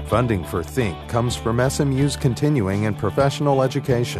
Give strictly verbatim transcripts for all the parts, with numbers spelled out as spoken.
Funding for Think comes from S M U's continuing and professional education.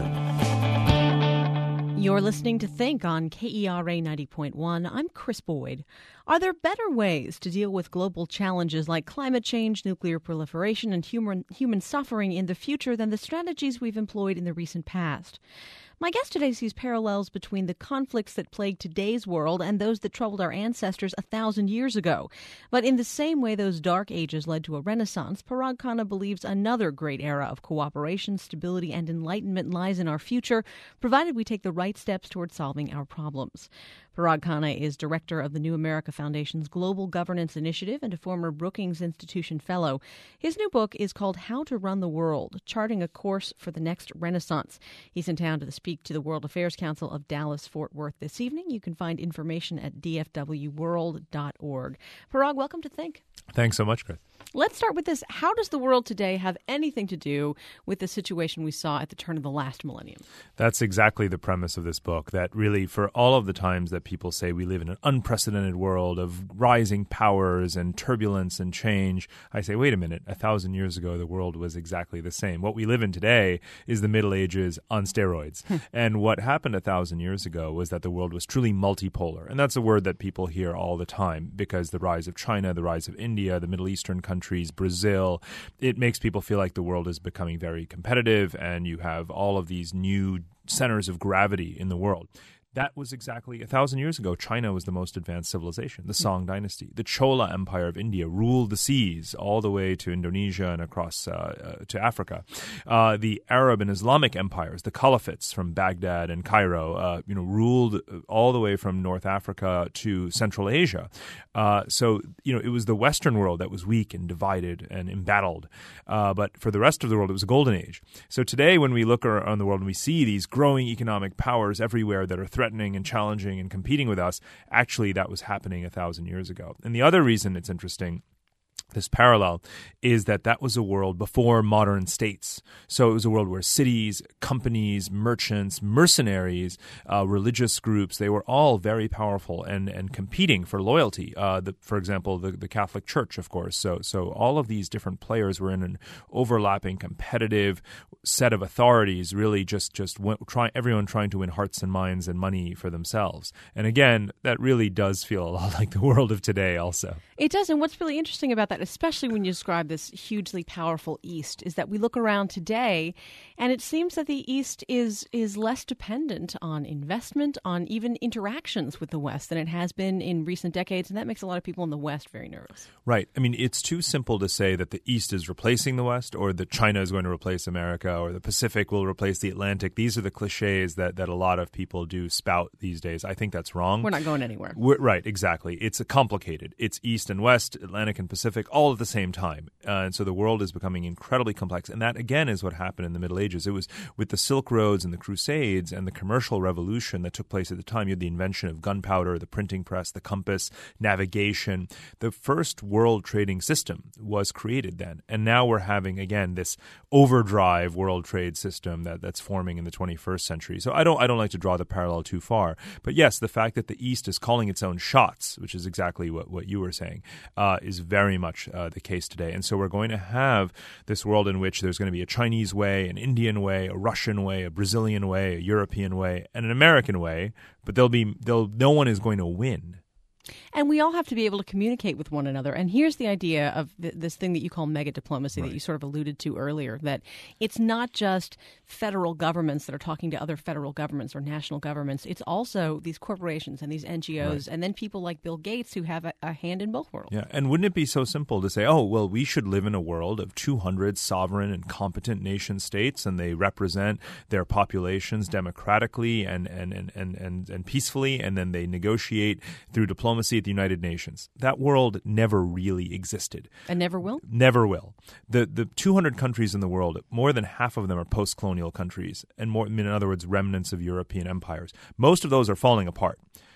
You're listening to Think on K E R A ninety point one. I'm Chris Boyd. Are there better ways to deal with global challenges like climate change, nuclear proliferation, and human, human suffering in the future than the strategies we've employed in the recent past? My guest today sees parallels between the conflicts that plague today's world and those that troubled our ancestors a thousand years ago. But in the same way those dark ages led to a renaissance, Parag Khanna believes another great era of cooperation, stability, and enlightenment lies in our future, provided we take the right steps toward solving our problems. Parag Khanna is director of the New America Foundation's Global Governance Initiative and a former Brookings Institution fellow. His new book is called How to Run the World, Charting a Course for the Next Renaissance. He's in town to speak to the World Affairs Council of Dallas-Fort Worth this evening. You can find information at d f w world dot org. Parag, welcome to Think. Thanks so much, Chris. Let's start with this. How does the world today have anything to do with the situation we saw at the turn of the last millennium? That's exactly the premise of this book, that really for all of the times that people say we live in an unprecedented world of rising powers and turbulence and change, I say, wait a minute, a thousand years ago the world was exactly the same. What we live in today is the Middle Ages on steroids. And what happened a thousand years ago was that the world was truly multipolar. And that's a word that people hear all the time because the rise of China, the rise of India, the Middle Eastern countries, Brazil, it makes people feel like the world is becoming very competitive and you have all of these new centers of gravity in the world. That was exactly a thousand years ago. China was the most advanced civilization, the Song dynasty. The Chola Empire of India ruled the seas all the way to Indonesia and across uh, uh, to Africa. Uh, the Arab and Islamic empires, the caliphates from Baghdad and Cairo, uh, you know, ruled all the way from North Africa to Central Asia. Uh, so, you know, it was the Western world that was weak and divided and embattled. Uh, but for the rest of the world, it was a golden age. So today, when we look around the world and we see these growing economic powers everywhere that are threatening and challenging and competing with us, actually that was happening a thousand years ago. And the other reason it's interesting, this parallel, is that that was a world before modern states. So it was a world where cities, companies, merchants, mercenaries, uh, religious groups, they were all very powerful and, and competing for loyalty. Uh, the, for example, the, the Catholic Church, of course. So so all of these different players were in an overlapping, competitive set of authorities, really just, just went, try, everyone trying to win hearts and minds and money for themselves. And again, that really does feel a lot like the world of today also. It does. And what's really interesting about that, especially when you describe this hugely powerful East, is that we look around today and it seems that the East is is less dependent on investment, on even interactions with the West than it has been in recent decades. And that makes a lot of people in the West very nervous. Right. I mean, it's too simple to say that the East is replacing the West or that China is going to replace America or the Pacific will replace the Atlantic. These are the cliches that, that a lot of people do spout these days. I think that's wrong. We're not going anywhere. We're, right. Exactly. It's complicated. It's East and West, Atlantic and Pacific, all at the same time. Uh, and so the world is becoming incredibly complex. And that, again, is what happened in the Middle Ages. It was with the Silk Roads and the Crusades and the commercial revolution that took place at the time. You had the invention of gunpowder, the printing press, the compass, navigation. The first world trading system was created then. And now we're having, again, this overdrive world trade system that, that's forming in the twenty-first century. So I don't, I don't like to draw the parallel too far. But yes, the fact that the East is calling its own shots, which is exactly what, what you were saying, uh, is very much uh, the case today. And so we're going to have this world in which there's going to be a Chinese way, an Indian way, a Russian way, a Brazilian way, a European way, and an American way. But there'll be, there'll, no one is going to win. And we all have to be able to communicate with one another. And here's the idea of th- this thing that you call mega diplomacy right. that you sort of alluded to earlier, that it's not just federal governments that are talking to other federal governments or national governments. It's also these corporations and these N G Os right. and then people like Bill Gates who have a, a hand in both worlds. Yeah, and wouldn't it be so simple to say, oh, well, we should live in a world of two hundred sovereign and competent nation states, and they represent their populations democratically and, and, and, and, and, and peacefully, and then they negotiate through diplomacy at the United Nations. That world never really existed. And never will? Never will. The the two hundred countries in the world, more than half of them are post-colonial countries, and more, in other words, remnants of European empires. Most of those are falling apart.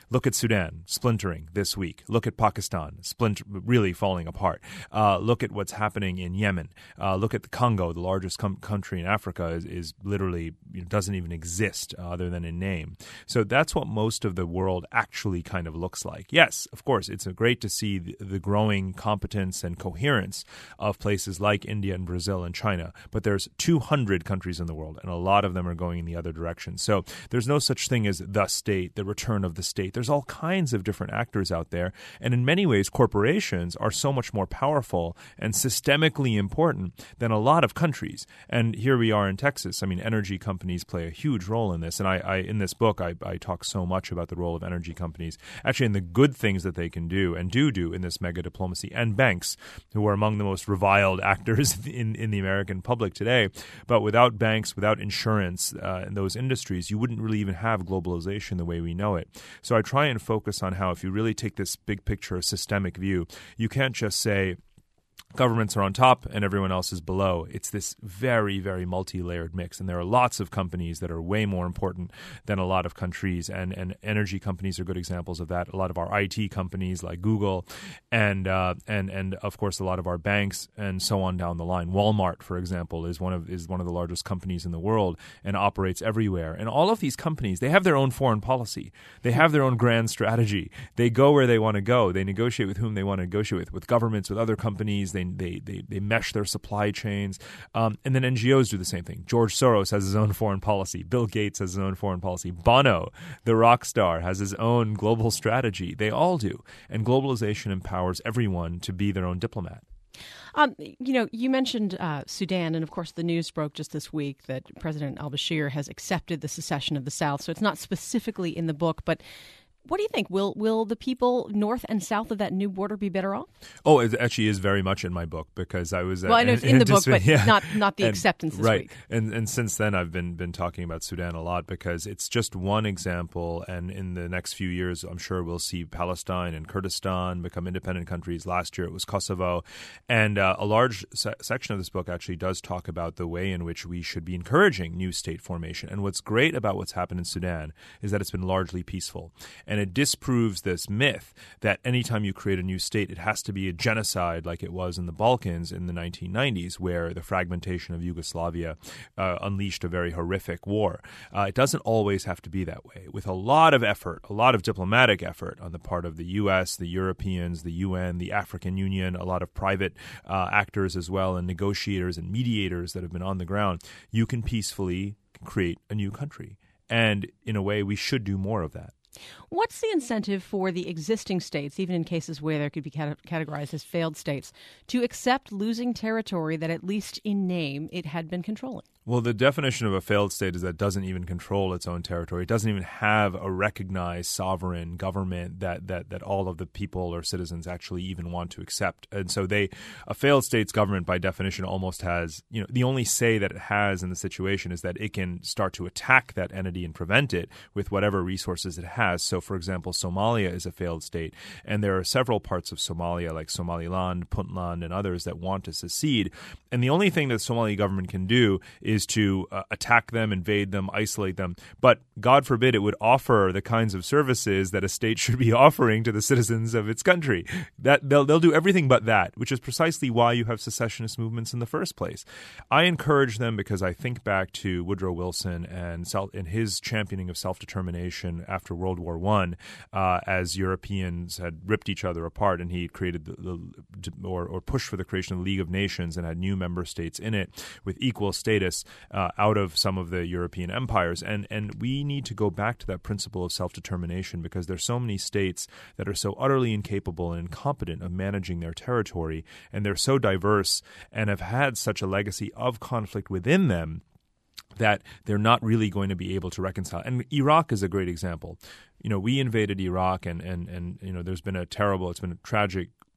Look at Sudan, splintering this week. Look at Pakistan, splinter, really falling apart. Uh, look at what's happening in Yemen. Uh, look at the Congo, the largest com- country in Africa, is, is literally, you know, doesn't even exist uh, other than in name. So that's what most of the world actually kind of looks like. Yes, of course, it's great to see the, the growing competence and coherence of places like India and Brazil and China, but there's two hundred countries in the world, and a lot of them are going in the other direction. So there's no such thing as the state, the return of the state. There's all kinds of different actors out there, and in many ways, corporations are so much more powerful and systemically important than a lot of countries. And here we are in Texas. I mean, energy companies play a huge role in this, and I, I in this book, I, I talk so much about the role of energy companies, actually, in the good things that they can do and do do in this mega diplomacy, and banks, who are among the most reviled actors in, in the American public today. But without banks, without insurance uh, in those industries, you wouldn't really even have globalization the way we know it. So I try and focus on how, if you really take this big picture, systemic view, you can't just say governments are on top and everyone else is below. It's this very, very multi-layered mix. And there are lots of companies that are way more important than a lot of countries. And, and energy companies are good examples of that. A lot of our I T companies like Google and, uh, and, and of course, a lot of our banks and so on down the line. Walmart, for example, is one of is one of the largest companies in the world and operates everywhere. And all of these companies, they have their own foreign policy. They have their own grand strategy. They go where they want to go. They negotiate with whom they want to negotiate with, with governments, with other companies. They They, they they mesh their supply chains. Um, and then N G Os do the same thing. George Soros has his own foreign policy. Bill Gates has his own foreign policy. Bono, the rock star, has his own global strategy. They all do. And globalization empowers everyone to be their own diplomat. Um, you know, you mentioned uh, Sudan, and of course the news broke just this week that President al-Bashir has accepted the secession of the South. So it's not specifically in the book, but what do you think? Will will the people north and south of that new border be better off? Oh, it actually is very much in my book, because I was... Well, I know it's in the book, but yeah. not not the and, acceptance this right. week. And and since then, I've been been talking about Sudan a lot, because it's just one example. And in the next few years, I'm sure we'll see Palestine and Kurdistan become independent countries. Last year, it was Kosovo. And uh, a large se- section of this book actually does talk about the way in which we should be encouraging new state formation. And what's great about what's happened in Sudan is that it's been largely peaceful. And it disproves this myth that anytime you create a new state, it has to be a genocide like it was in the Balkans in the nineteen nineties, where the fragmentation of Yugoslavia uh, unleashed a very horrific war. Uh, it doesn't always have to be that way. With a lot of effort, a lot of diplomatic effort on the part of the U S, the Europeans, the U N, the African Union, a lot of private uh, actors as well, and negotiators and mediators that have been on the ground, you can peacefully create a new country. And in a way, we should do more of that. What's the incentive for the existing states, even in cases where they could be cate- categorized as failed states, to accept losing territory that, at least in name, it had been controlling? Well, the definition of a failed state is that it doesn't even control its own territory. It doesn't even have a recognized sovereign government that, that, that all of the people or citizens actually even want to accept. And so they, a failed state's government, by definition, almost has, you know, the only say that it has in the situation is that it can start to attack that entity and prevent it with whatever resources it has. So, for example, Somalia is a failed state, and there are several parts of Somalia, like Somaliland, Puntland, and others, that want to secede. And the only thing that the Somali government can do is to uh, attack them, invade them, isolate them. But God forbid it would offer the kinds of services that a state should be offering to the citizens of its country. That they'll they'll do everything but that, which is precisely why you have secessionist movements in the first place. I encourage them because I think back to Woodrow Wilson and self, and his championing of self-determination after World War One, uh, as Europeans had ripped each other apart, and he created the, the or, or pushed for the creation of the League of Nations and had new member states in it with equal status uh, out of some of the European empires. And and we need to go back to that principle of self-determination, because there's so many states that are so utterly incapable and incompetent of managing their territory, and they're so diverse and have had such a legacy of conflict within them that they're not really going to be able to reconcile. And Iraq is a great example. You know, we invaded Iraq, and, and, and you know, there's been a terrible, it's been a tragic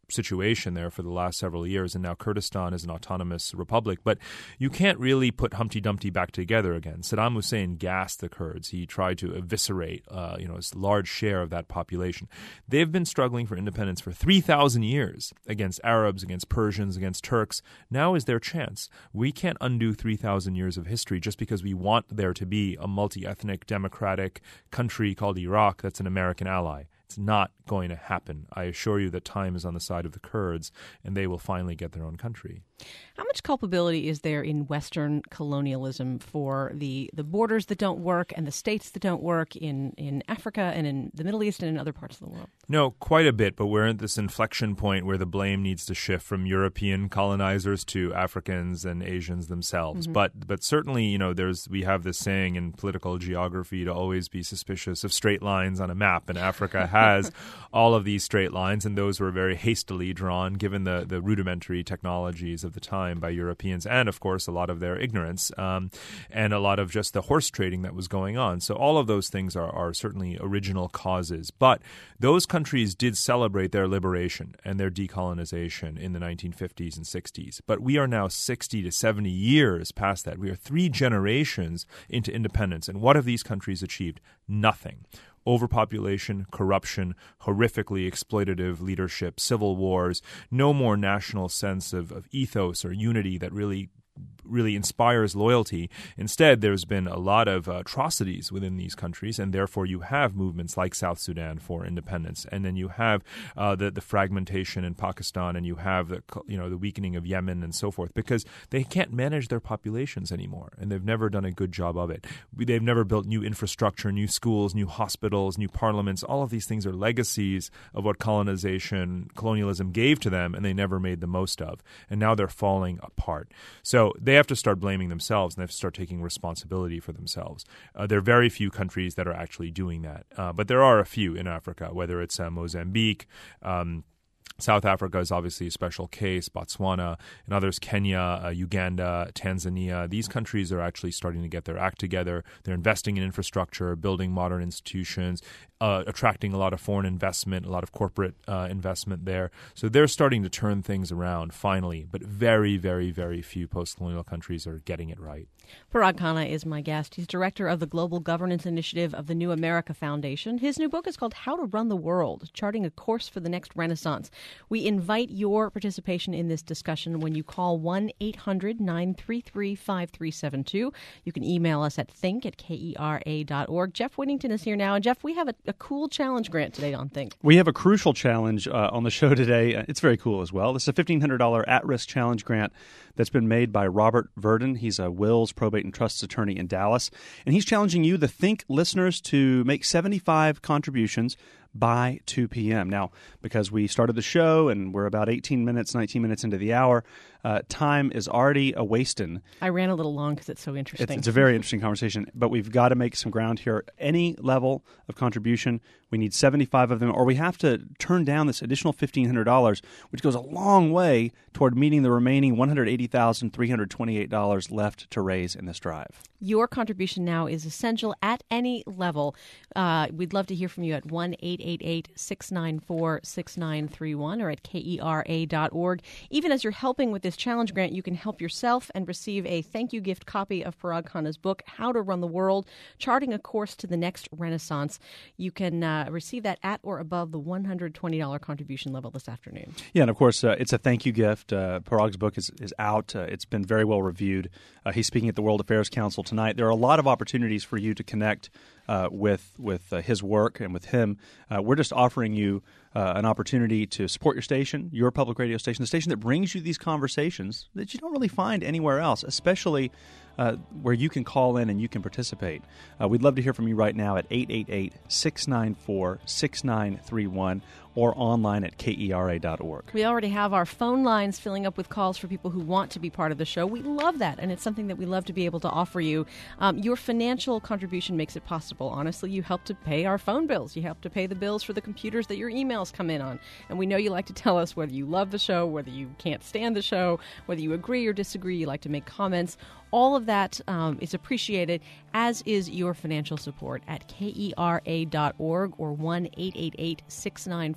situation there for the last several years, and now Kurdistan is an autonomous republic. But you can't really put Humpty Dumpty back together again. Saddam Hussein gassed the Kurds. He tried to eviscerate, uh, you know, a large share of that population. They've been struggling for independence for three thousand years against Arabs, against Persians, against Turks. Now is their chance. We can't undo three thousand years of history just because we want there to be a multi-ethnic, democratic country called Iraq that's an American ally. It's not going to happen. I assure you that time is on the side of the Kurds, and they will finally get their own country. How much culpability is there in Western colonialism for the, the borders that don't work and the states that don't work in, in Africa and in the Middle East and in other parts of the world? No, quite a bit, but we're at this inflection point where the blame needs to shift from European colonizers to Africans and Asians themselves. Mm-hmm. But but certainly, you know, there's we have this saying in political geography to always be suspicious of straight lines on a map, and Africa has all of these straight lines, and those were very hastily drawn given the, the rudimentary technologies of the time by Europeans and, of course, a lot of their ignorance um, and a lot of just the horse trading that was going on. So all of those things are, are certainly original causes. But those countries did celebrate their liberation and their decolonization in the nineteen fifties and sixties. But we are now sixty to seventy years past that. We are three generations into independence. And what have these countries achieved? Nothing. Overpopulation, corruption, horrifically exploitative leadership, civil wars, no more national sense of, of ethos or unity that really really inspires loyalty. Instead, there's been a lot of uh, atrocities within these countries, and therefore you have movements like South Sudan for independence, and then you have uh, the the fragmentation in Pakistan, and you have the you know the weakening of Yemen and so forth, because they can't manage their populations anymore, and they've never done a good job of it. They've never built new infrastructure, new schools, new hospitals, new parliaments. All of these things are legacies of what colonization, colonialism gave to them, and they never made the most of. And now they're falling apart. So they have to start blaming themselves, and they have to start taking responsibility for themselves. Uh, there are very few countries that are actually doing that, uh, but there are a few in Africa, whether it's uh, Mozambique, um, South Africa is obviously a special case, Botswana, and others, Kenya, uh, Uganda, Tanzania. These countries are actually starting to get their act together. They're investing in infrastructure, building modern institutions, uh, attracting a lot of foreign investment, a lot of corporate uh, investment there. So they're starting to turn things around finally, but very, very, very few post-colonial countries are getting it right. Parag Khanna is my guest. He's director of the Global Governance Initiative of the New America Foundation. His new book is called How to Run the World, Charting a Course for the Next Renaissance. We invite your participation in this discussion when you call one eight hundred nine three three five three seven two. You can email us at think at kera dot org. Jeff Whittington is here now. And Jeff, we have a, a cool challenge grant today on Think. We have a crucial challenge uh, on the show today. It's very cool as well. This is a fifteen hundred dollars at-risk challenge grant that's been made by Robert Verdon. He's a wills, probate, and trusts attorney in Dallas. And he's challenging you, the Think listeners, to make seventy-five contributions by two p.m. Now, because we started the show and we're about eighteen minutes, nineteen minutes into the hour, uh, time is already a-wasting. I ran a little long because it's so interesting. It's, it's a very interesting conversation, but we've got to make some ground here. Any level of contribution, we need seventy-five of them, or we have to turn down this additional fifteen hundred dollars, which goes a long way toward meeting the remaining one hundred eighty thousand three hundred twenty-eight dollars left to raise in this drive. Your contribution now is essential at any level. Uh, we'd love to hear from you at one eight eight eight six nine four six nine three one or at kera dot org. Even as you're helping with this challenge grant, you can help yourself and receive a thank you gift copy of Parag Khanna's book, How to Run the World, Charting a Course to the Next Renaissance. You can uh, receive that at or above the one hundred twenty dollars contribution level this afternoon. Yeah, and of course, uh, it's a thank you gift. Uh, Parag's book is, is out. Uh, it's been very well reviewed. Uh, he's speaking at the World Affairs Council tonight. There are a lot of opportunities for you to connect uh, with with uh, his work and with him. Uh, we're just offering you uh, an opportunity to support your station, your public radio station, the station that brings you these conversations that you don't really find anywhere else, especially uh, where you can call in and you can participate. Uh, we'd love to hear from you right now at eight eight eight six nine four six nine three one or online at kera dot org. We already have our phone lines filling up with calls for people who want to be part of the show. We love that, and it's something that we love to be able to offer you. Um, your financial contribution makes it possible. Honestly, you help to pay our phone bills. You help to pay the bills for the computers that your emails come in on. And we know you like to tell us whether you love the show, whether you can't stand the show, whether you agree or disagree. You like to make comments. All of that um, is appreciated, as is your financial support at kera dot org or one eight eight eight six nine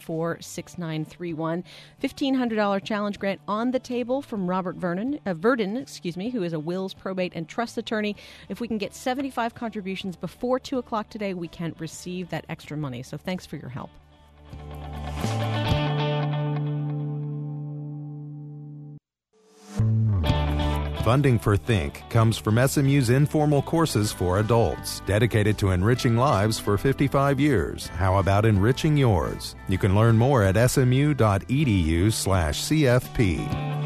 four, six nine three one. fifteen hundred dollars challenge grant on the table from Robert Vernon, uh, Verdon, excuse me, who is a wills, probate, and trust attorney. If we can get seventy-five contributions before two o'clock today, we can receive that extra money. So thanks for your help. Funding for Think comes from S M U's informal courses for adults, dedicated to enriching lives for fifty-five years. How about enriching yours? You can learn more at smu.edu slash CFP.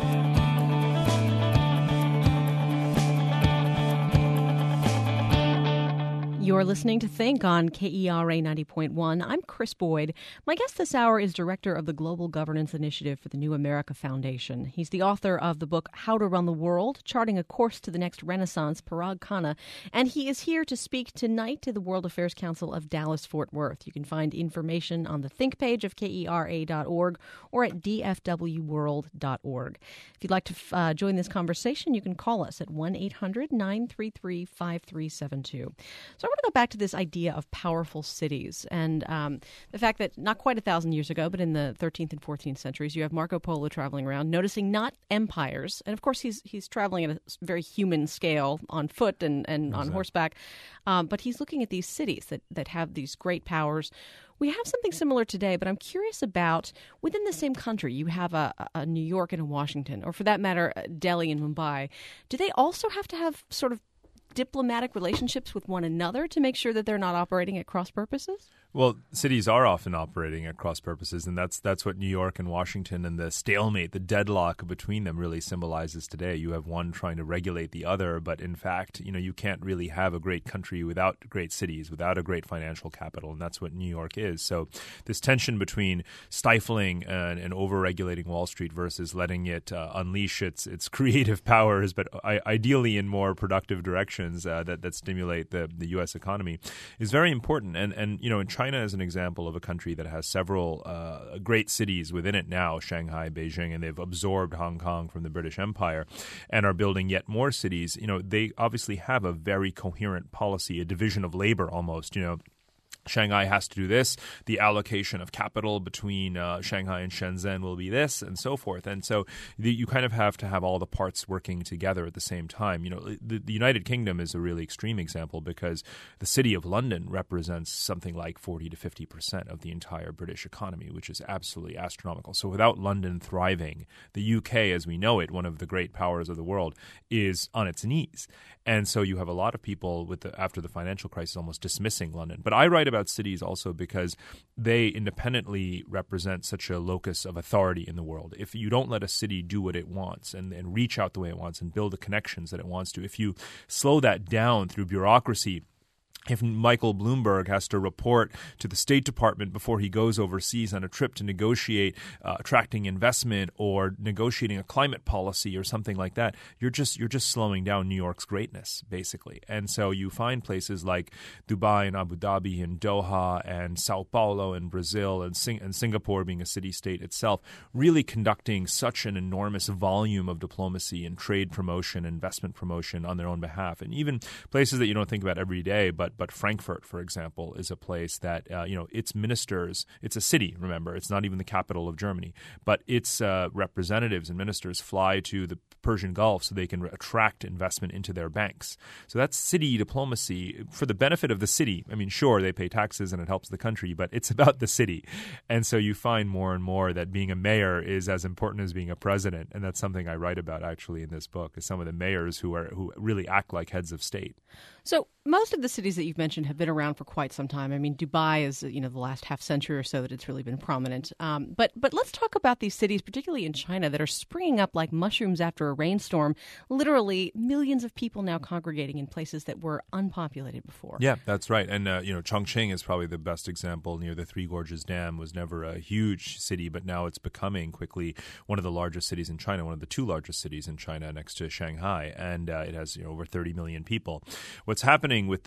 You're listening to Think on K E R A ninety point one. I'm Chris Boyd. My guest this hour is director of the Global Governance Initiative for the New America Foundation. He's the author of the book How to Run the World, Charting a Course to the Next Renaissance, Parag Khanna. And he is here to speak tonight to the World Affairs Council of Dallas-Fort Worth. You can find information on the Think page of K E R A dot org or at D F W world dot org. If you'd like to uh, join this conversation, you can call us at one eight hundred nine three three five three seven two. So I want to go back to this idea of powerful cities and um, the fact that not quite a thousand years ago, but in the thirteenth and fourteenth centuries, you have Marco Polo traveling around, noticing not empires. And of course, he's he's traveling at a very human scale on foot and, and exactly. on horseback. Um, but he's looking at these cities that, that have these great powers. We have something similar today, but I'm curious about within the same country, you have a, a New York and a Washington, or for that matter, Delhi and Mumbai. Do they also have to have sort of diplomatic relationships with one another to make sure that they're not operating at cross purposes? Well, cities are often operating at cross purposes, and that's that's what New York and Washington and the stalemate, the deadlock between them really symbolizes today. You have one trying to regulate the other, but in fact, you know, you can't really have a great country without great cities, without a great financial capital, and that's what New York is. So this tension between stifling and, and over-regulating Wall Street versus letting it uh, unleash its its creative powers, but I, ideally in more productive directions uh, that, that stimulate the, the U S economy, is very important. And, and you know, in China is an example of a country that has several uh, great cities within it now, Shanghai, Beijing, and they've absorbed Hong Kong from the British Empire and are building yet more cities. You know, they obviously have a very coherent policy, a division of labor almost, you know. Shanghai has to do this. The allocation of capital between uh, Shanghai and Shenzhen will be this, and so forth. And so the, you kind of have to have all the parts working together at the same time. You know, the, the United Kingdom is a really extreme example because the city of London represents something like forty to fifty percent of the entire British economy, which is absolutely astronomical. So without London thriving, the U K, as we know it, one of the great powers of the world, is on its knees. And so you have a lot of people with the, after the financial crisis almost dismissing London. But I write about cities also because they independently represent such a locus of authority in the world. If you don't let a city do what it wants and, and reach out the way it wants and build the connections that it wants to, if you slow that down through bureaucracy, if Michael Bloomberg has to report to the State Department before he goes overseas on a trip to negotiate uh, attracting investment or negotiating a climate policy or something like that, you're just you're just slowing down New York's greatness, basically. And so you find places like Dubai and Abu Dhabi and Doha and Sao Paulo and Brazil and, Sing- and Singapore being a city-state itself, really conducting such an enormous volume of diplomacy and trade promotion, investment promotion on their own behalf. And even places that you don't think about every day, but But Frankfurt, for example, is a place that, uh, you know, its ministers, it's a city, remember, it's not even the capital of Germany, but its uh, representatives and ministers fly to the Persian Gulf so they can attract investment into their banks. So that's city diplomacy for the benefit of the city. I mean, sure, they pay taxes and it helps the country, but it's about the city. And so you find more and more that being a mayor is as important as being a president. And that's something I write about actually in this book, is some of the mayors who are who really act like heads of state. So most of the cities that you've mentioned have been around for quite some time. I mean, Dubai is, you know, the last half century or so that it's really been prominent. Um, but but let's talk about these cities, particularly in China, that are springing up like mushrooms after a rainstorm. Literally millions of people now congregating in places that were unpopulated before. Yeah, that's right. And, uh, you know, Chongqing is probably the best example. Near the Three Gorges Dam was never a huge city, but now it's becoming quickly one of the largest cities in China, one of the two largest cities in China next to Shanghai. And uh, it has, you know, over thirty million people. What's happening with the sort of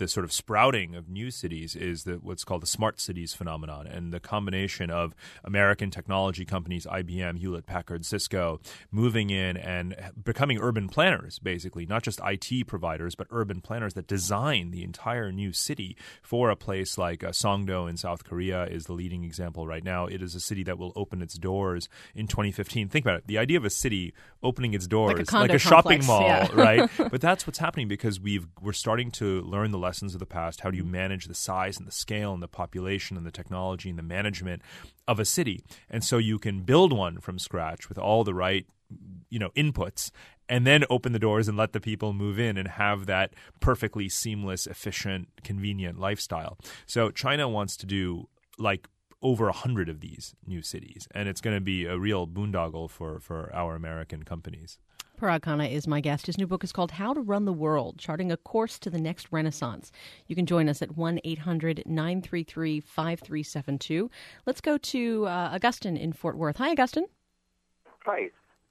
sprouting of new cities is the, what's called the smart cities phenomenon, and the combination of American technology companies, I B M, Hewlett-Packard, Cisco, moving in and becoming urban planners, basically, not just I T providers, but urban planners that design the entire new city for a place like uh, Songdo in South Korea is the leading example right now. It is a city that will open its doors in twenty fifteen. Think about it. The idea of a city opening its doors like a, like a complex, shopping mall, yeah. right? But that's what's happening because we've we're starting to learn the lessons of the past. How do you manage the size and the scale and the population and the technology and the management of a city? And so you can build one from scratch with all the right, you know, inputs, and then open the doors and let the people move in and have that perfectly seamless, efficient, convenient lifestyle. So China wants to do like over a hundred of these new cities, and it's going to be a real boondoggle for, for our American companies. Parag Khanna is my guest. His new book is called How to Run the World, Charting a Course to the Next Renaissance. You can join us at one eight hundred nine three three five three seven two. Let's go to uh, Augustine in Fort Worth. Hi, Augustine. Hi.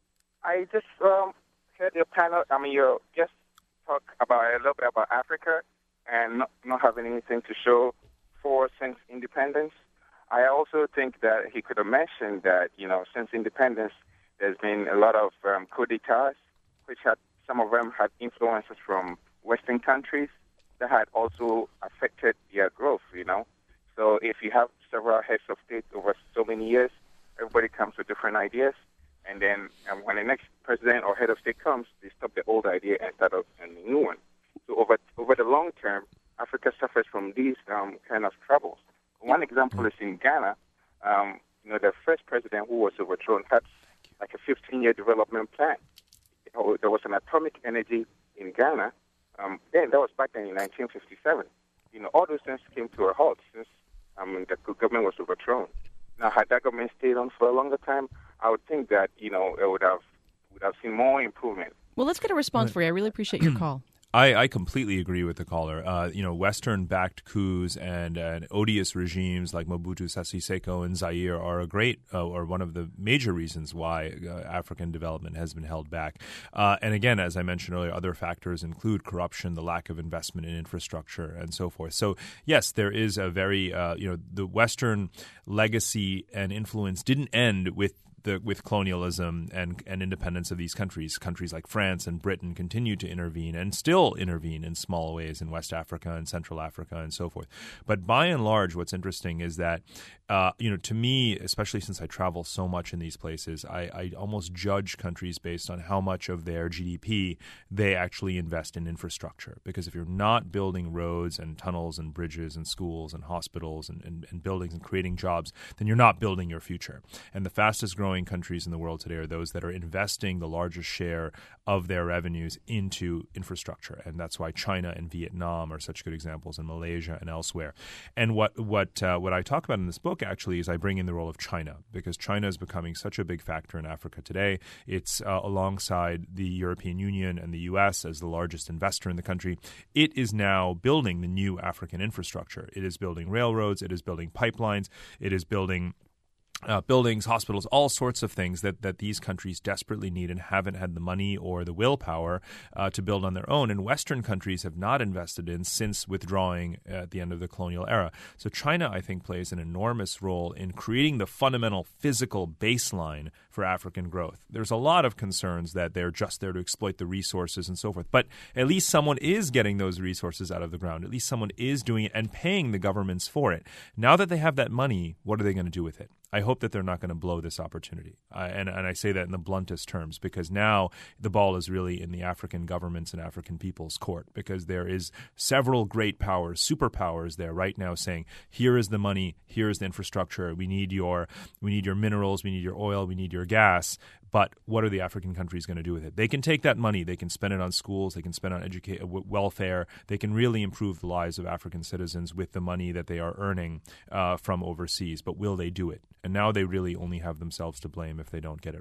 I just um, heard your panel, I mean, your guest talk about a little bit about Africa and not, not having anything to show for since independence. I also think that he could have mentioned that, you know, since independence, there's been a lot of um, coup d'etats, which had some of them had influences from Western countries that had also affected their growth, you know. So if you have several heads of state over so many years, everybody comes with different ideas. And then um, when the next president or head of state comes, they stop the old idea and start a, a new one. So over over the long term, Africa suffers from these um, kind of troubles. One example is in Ghana. Um, you know, the first president who was overthrown had like a fifteen-year development plan. You know, there was an atomic energy in Ghana. Um, then that was back then in nineteen fifty-seven. You know, all those things came to a halt since um, the government was overthrown. Now, had that government stayed on for a longer time, I would think that, you know, it would have would have seen more improvement. Well, let's get a response for you. I really appreciate your call. I, I completely agree with the caller. Uh, you know, Western-backed coups and, and odious regimes like Mobutu Sese Seko and Zaire are a great, uh, or one of the major reasons why uh, African development has been held back. Uh, and again, as I mentioned earlier, other factors include corruption, the lack of investment in infrastructure, and so forth. So, yes, there is a very, uh, you know, the Western legacy and influence didn't end with The, with colonialism and, and independence of these countries. Countries like France and Britain continue to intervene and still intervene in small ways in West Africa and Central Africa and so forth. But by and large, what's interesting is that, uh, you know, to me, especially since I travel so much in these places, I, I almost judge countries based on how much of their G D P they actually invest in infrastructure. Because if you're not building roads and tunnels and bridges and schools and hospitals and, and, and buildings and creating jobs, then you're not building your future. And the fastest growing countries in the world today are those that are investing the largest share of their revenues into infrastructure, and that's why China and Vietnam are such good examples, and Malaysia and elsewhere. And what what uh, what I talk about in this book actually is I bring in the role of China, because China is becoming such a big factor in Africa today. It's uh, alongside the European Union and the U S as the largest investor in the country. It is now building the new African infrastructure. It is building railroads. It is building pipelines. It is building Uh, buildings, hospitals, all sorts of things that, that these countries desperately need and haven't had the money or the willpower uh, to build on their own. And Western countries have not invested in since withdrawing at the end of the colonial era. So China, I think, plays an enormous role in creating the fundamental physical baseline for African growth. There's a lot of concerns that they're just there to exploit the resources and so forth. But at least someone is getting those resources out of the ground. At least someone is doing it and paying the governments for it. Now that they have that money, what are they going to do with it? I hope that they're not going to blow this opportunity. Uh, and, and I say that in the bluntest terms, because now the ball is really in the African governments and African people's court, because there is several great powers, superpowers there right now saying, here is the money, here is the infrastructure, we need your, we need your minerals, we need your oil, we need your gas. But what are the African countries going to do with it? They can take that money. They can spend it on schools. They can spend it on educate, welfare. They can really improve the lives of African citizens with the money that they are earning uh, from overseas. But will they do it? And now they really only have themselves to blame if they don't get it right.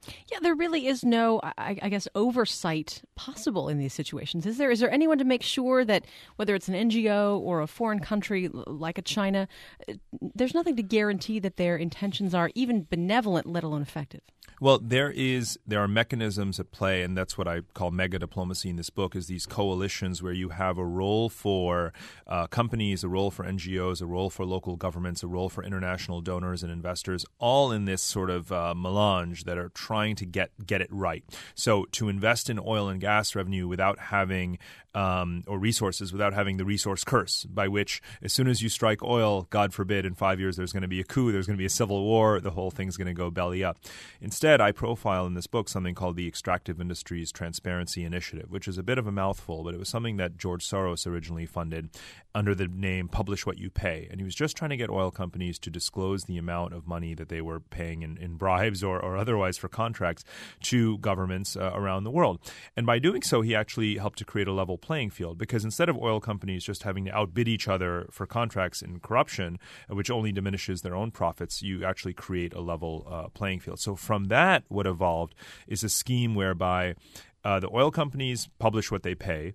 Yeah, there really is no, I, I guess, oversight possible in these situations. Is there? Is there anyone to make sure that whether it's an N G O or a foreign country like a China, there's nothing to guarantee that their intentions are even benevolent, let alone effective? Well, there is there are mechanisms at play, and that's what I call mega diplomacy in this book, is these coalitions where you have a role for uh, companies, a role for N G Os, a role for local governments, a role for international donors and investors, all in this sort of uh, melange that are trying to get get it right. So to invest in oil and gas revenue without having um, or resources without having the resource curse, by which as soon as you strike oil, God forbid, in five years there's going to be a coup, there's going to be a civil war, the whole thing's going to go belly up. Instead, I profile in this book something called the Extractive Industries Transparency Initiative, which is a bit of a mouthful, but it was something that George Soros originally funded under the name Publish What You Pay. And he was just trying to get oil companies to disclose the amount of money that they were paying in, in bribes or, or otherwise for contracts to governments uh, around the world. And by doing so, he actually helped to create a level playing field, because instead of oil companies just having to outbid each other for contracts in corruption, which only diminishes their own profits, you actually create a level uh, playing field. So from that, what evolved is a scheme whereby uh, the oil companies publish what they pay.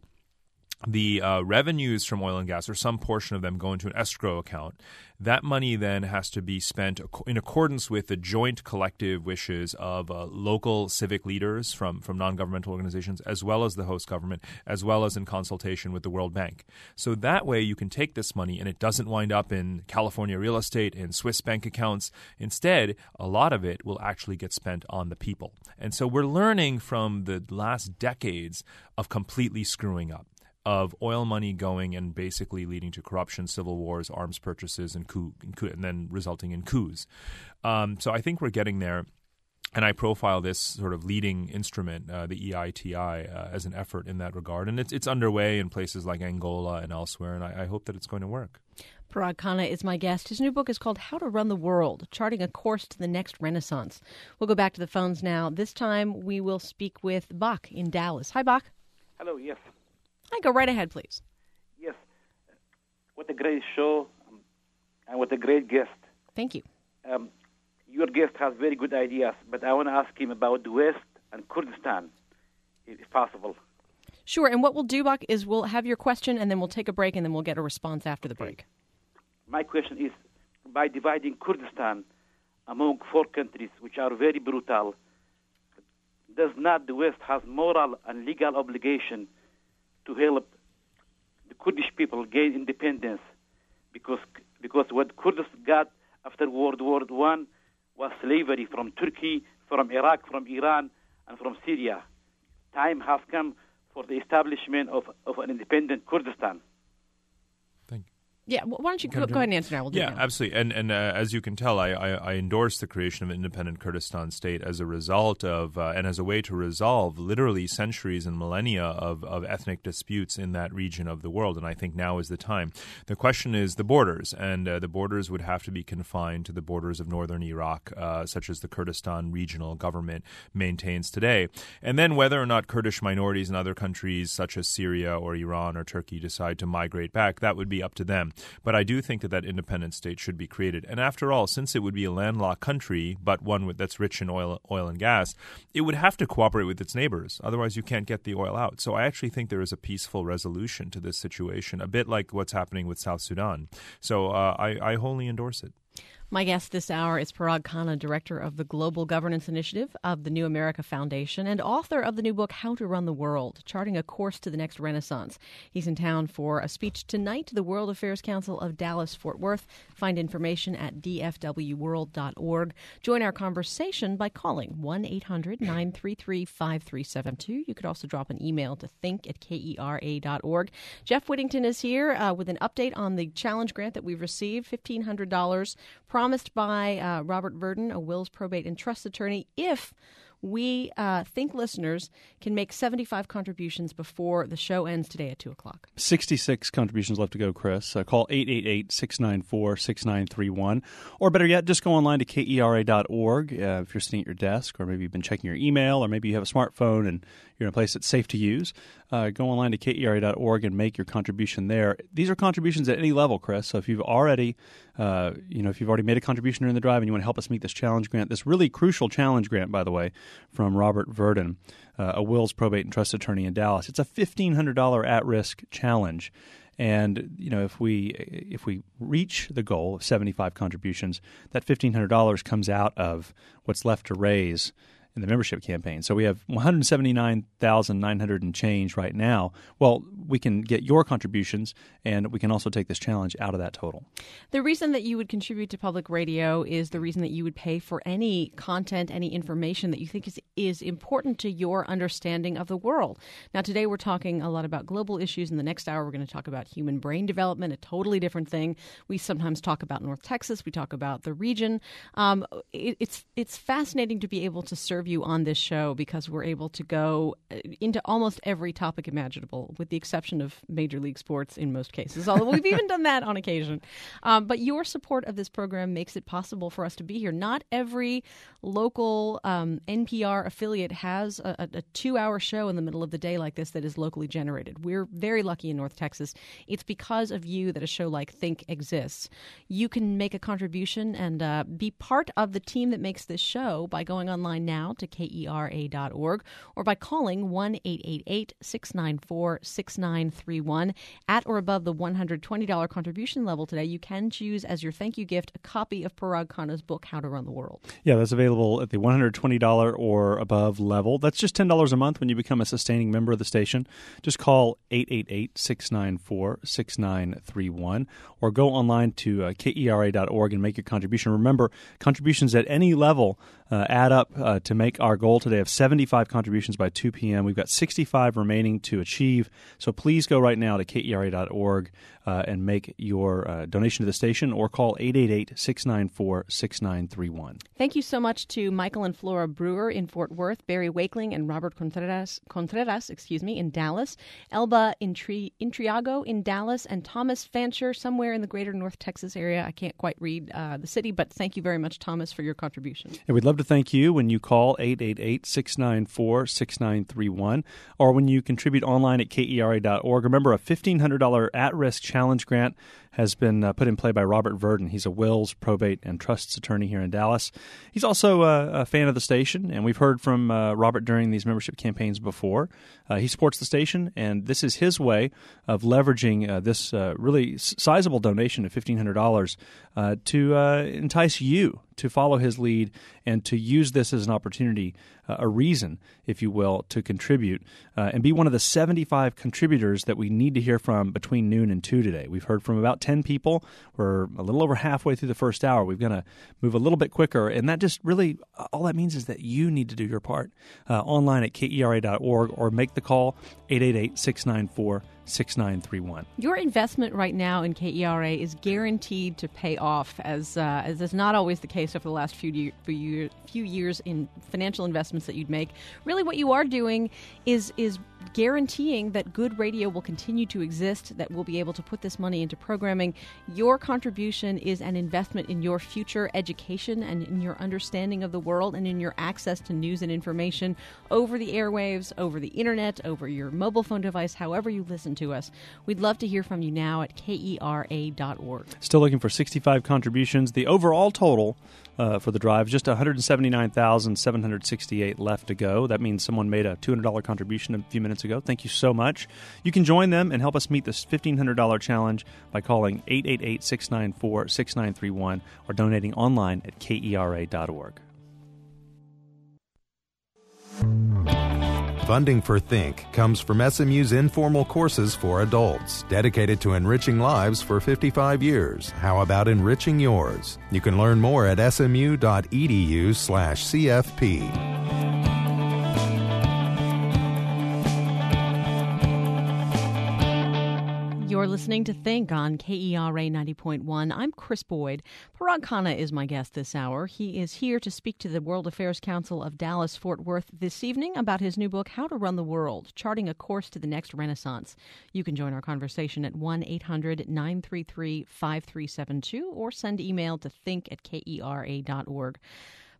The uh, revenues from oil and gas, or some portion of them, go into an escrow account. That money then has to be spent in accordance with the joint collective wishes of uh, local civic leaders from, from non-governmental organizations, as well as the host government, as well as in consultation with the World Bank. So that way you can take this money and it doesn't wind up in California real estate, in Swiss bank accounts. Instead, a lot of it will actually get spent on the people. And so we're learning from the last decades of completely screwing up, of oil money going and basically leading to corruption, civil wars, arms purchases, and coup, and, coup, and then resulting in coups. Um, so I think we're getting there. And I profile this sort of leading instrument, uh, the E I T I, uh, as an effort in that regard. And it's it's underway in places like Angola and elsewhere, and I, I hope that it's going to work. Parag Khanna is my guest. His new book is called How to Run the World, Charting a Course to the Next Renaissance. We'll go back to the phones now. This time we will speak with Bach in Dallas. Hi, Bach. Hello, yes. Hi, go right ahead, please. Yes. What a great show, um, and what a great guest. Thank you. Um, your guest has very good ideas, but I want to ask him about the West and Kurdistan, if possible. Sure, and what we'll do, Bach, is we'll have your question, and then we'll take a break, and then we'll get a response after the break. My question is, by dividing Kurdistan among four countries, which are very brutal, does not the West have moral and legal obligation to help the Kurdish people gain independence, because because what Kurds got after World War One was slavery from Turkey, from Iraq, from Iran, and from Syria. Time has come for the establishment of, of an independent Kurdistan. Thank you. Yeah, why don't you go, go ahead and answer now? We'll do yeah, it now. absolutely. And and uh, as you can tell, I, I, I endorse the creation of an independent Kurdistan state as a result of, uh, and as a way to resolve literally centuries and millennia of, of ethnic disputes in that region of the world. And I think now is the time. The question is the borders, and uh, the borders would have to be confined to the borders of northern Iraq, uh, such as the Kurdistan regional government maintains today. And then whether or not Kurdish minorities in other countries, such as Syria or Iran or Turkey, decide to migrate back, that would be up to them. But I do think that that independent state should be created. And after all, since it would be a landlocked country, but one with, that's rich in oil, oil and gas, it would have to cooperate with its neighbors. Otherwise, you can't get the oil out. So I actually think there is a peaceful resolution to this situation, a bit like what's happening with South Sudan. So uh, I, I wholly endorse it. My guest this hour is Parag Khanna, director of the Global Governance Initiative of the New America Foundation and author of the new book, How to Run the World, Charting a Course to the Next Renaissance. He's in town for a speech tonight to the World Affairs Council of Dallas-Fort Worth. Find information at d f w world dot org. Join our conversation by calling one eight hundred nine three three five three seven two. You could also drop an email to think at kera dot org. Jeff Whittington is here uh, with an update on the challenge grant that we've received, fifteen hundred dollars promised by uh, Robert Verdon, a wills, probate, and trust attorney, if we uh, think listeners can make seventy-five contributions before the show ends today at two o'clock. sixty-six contributions left to go, Chris. Uh, call eight eight eight, six nine four, six nine three one. Or better yet, just go online to kera dot org uh, if you're sitting at your desk, or maybe you've been checking your email, or maybe you have a smartphone and you're in a place that's safe to use, uh, go online to K E R A dot org and make your contribution there. These are contributions at any level, Chris. So if you've already, uh, you know, if you've already made a contribution during the drive and you want to help us meet this challenge grant, this really crucial challenge grant, by the way, from Robert Verdin, uh, a wills, probate, and trust attorney in Dallas. It's a fifteen hundred dollars at-risk challenge. And, you know, if we if we reach the goal of seventy-five contributions, that fifteen hundred dollars comes out of what's left to raise in the membership campaign. So we have one hundred seventy-nine thousand nine hundred and change right now. Well, we can get your contributions, and we can also take this challenge out of that total. The reason that you would contribute to public radio is the reason that you would pay for any content, any information that you think is, is important to your understanding of the world. Now, today we're talking a lot about global issues. In the next hour, we're going to talk about human brain development, a totally different thing. We sometimes talk about North Texas. We talk about the region. Um, it, it's it's fascinating to be able to serve you on this show because we're able to go into almost every topic imaginable, with the exception of Major League Sports in most cases, although we've even done that on occasion. Um, but your support of this program makes it possible for us to be here. Not every local um, N P R affiliate has a, a two-hour show in the middle of the day like this that is locally generated. We're very lucky in North Texas. It's because of you that a show like Think exists. You can make a contribution and uh, be part of the team that makes this show by going online now to K E R A dot org or by calling one eight eight eight, six nine four, six nine three one. At or above the one hundred twenty dollars contribution level today, you can choose as your thank you gift a copy of Parag Khanna's book, How to Run the World. Yeah, that's available at the one hundred twenty dollars or above level. That's just ten dollars a month when you become a sustaining member of the station. Just call eight eight eight, six nine four, six nine three one or go online to uh, K E R A dot org and make your contribution. Remember, contributions at any level uh, add up uh, to make our goal today of seventy-five contributions by two p.m. We've got sixty-five remaining to achieve, so please go right now to K E R A dot org uh, and make your uh, donation to the station or call eight eight eight, six nine four, six nine three one. Thank you so much to Michael and Flora Brewer in Fort Worth, Barry Wakeling and Robert Contreras, Contreras excuse me, in Dallas, Elba Intri- Intriago in Dallas, and Thomas Fancher somewhere in the greater North Texas area. I can't quite read uh, the city, but thank you very much, Thomas, for your contribution. And we'd love to thank you when you call eight eight eight, six nine four, six nine three one or when you contribute online at K E R A dot org. Remember, a fifteen hundred dollars at-risk challenge grant has been uh, put in play by Robert Verdin. He's a wills, probate, and trusts attorney here in Dallas. He's also uh, a fan of the station, and we've heard from uh, Robert during these membership campaigns before. Uh, he supports the station, and this is his way of leveraging uh, this uh, really sizable donation of fifteen hundred dollars uh, to uh, entice you to follow his lead and to use this as an opportunity, uh, a reason, if you will, to contribute uh, and be one of the seventy-five contributors that we need to hear from between noon and two today. We've heard from about ten people. We're a little over halfway through the first hour. We're going to move a little bit quicker, and that just really, all that means is that you need to do your part uh, online at K E R A dot org or make the call eight eight eight, six nine four, six nine three one. Your investment right now in K E R A is guaranteed to pay off, as uh, as is not always the case over the last few, year, few, few years in financial investments that you'd make. Really what you are doing is is guaranteeing that good radio will continue to exist, that we'll be able to put this money into programming. Your contribution is an investment in your future education and in your understanding of the world and in your access to news and information over the airwaves, over the internet, over your mobile phone device, however you listen to us. We'd love to hear from you now at K E R A dot org. Still looking for sixty-five contributions. The overall total uh, for the drive, just one hundred seventy-nine thousand seven hundred sixty-eight left to go. That means someone made a two hundred dollars contribution a few minutes ago. Thank you so much. You can join them and help us meet this fifteen hundred dollars challenge by calling eight eight eight, six nine four, six nine three one or donating online at K E R A dot org. Funding for Think comes from S M U's informal courses for adults, dedicated to enriching lives for fifty-five years. How about enriching yours? You can learn more at smu.edu slash CFP. You're listening to Think on K E R A ninety point one. I'm Chris Boyd. Parag Khanna is my guest this hour. He is here to speak to the World Affairs Council of Dallas-Fort Worth this evening about his new book, How to Run the World, Charting a Course to the Next Renaissance. You can join our conversation at one eight hundred nine three three five three seven two or send email to think at K E R A dot org.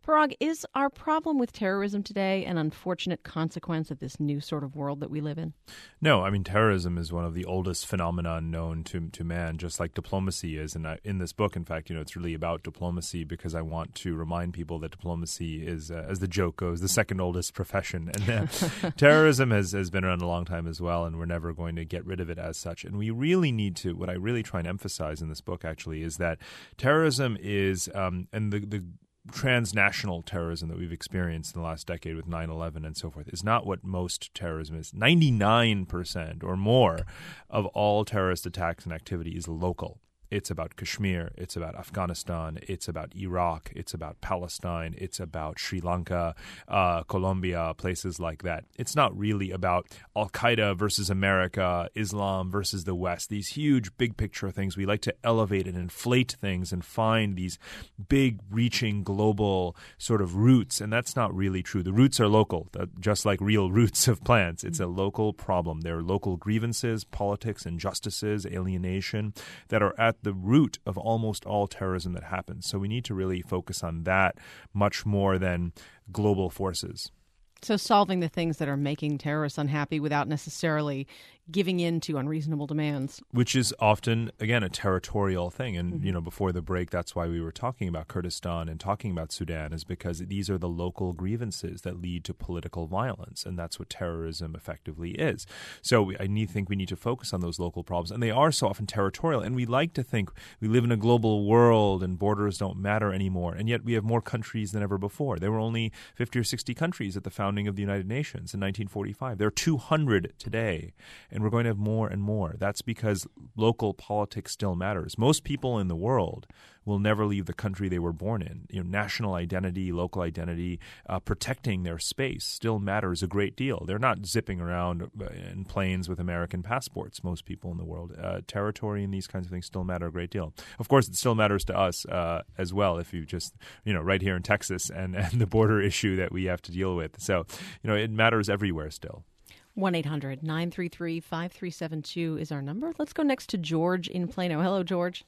Parag, is our problem with terrorism today an unfortunate consequence of this new sort of world that we live in? No, I mean, terrorism is one of the oldest phenomena known to to man, just like diplomacy is. And I, in this book, in fact, you know, it's really about diplomacy because I want to remind people that diplomacy is, uh, as the joke goes, the second oldest profession. And uh, terrorism has, has been around a long time as well, and we're never going to get rid of it as such. And we really need to, what I really try and emphasize in this book, actually, is that terrorism is, um, and the, the transnational terrorism that we've experienced in the last decade with nine eleven and so forth is not what most terrorism is. ninety-nine percent or more of all terrorist attacks and activity is local. It's about Kashmir, it's about Afghanistan, it's about Iraq, it's about Palestine, it's about Sri Lanka, uh, Colombia, places like that. It's not really about Al-Qaeda versus America, Islam versus the West, these huge big picture things. We like to elevate and inflate things and find these big reaching global sort of roots, and that's not really true. The roots are local, just like real roots of plants. It's a local problem. There are local grievances, politics, injustices, alienation that are at the root of almost all terrorism that happens. So we need to really focus on that much more than global forces. So solving the things that are making terrorists unhappy without necessarily giving in to unreasonable demands. Which is often, again, a territorial thing. And, mm-hmm. you know, before the break, that's why we were talking about Kurdistan and talking about Sudan, is because these are the local grievances that lead to political violence. And that's what terrorism effectively is. So we, I need, think we need to focus on those local problems. And they are so often territorial. And we like to think we live in a global world and borders don't matter anymore. And yet we have more countries than ever before. There were only fifty or sixty countries at the founding of the United Nations in nineteen forty-five. There are two hundred today. And we're going to have more and more. That's because local politics still matters. Most people in the world will never leave the country they were born in. You know, national identity, local identity, uh, protecting their space still matters a great deal. They're not zipping around in planes with American passports, most people in the world. Uh, territory and these kinds of things still matter a great deal. Of course, it still matters to us uh, as well if you just, you know, right here in Texas and, and the border issue that we have to deal with. So, you know, it matters everywhere still. one eight hundred nine three three five three seven two is our number. Let's go next to George in Plano. Hello, George.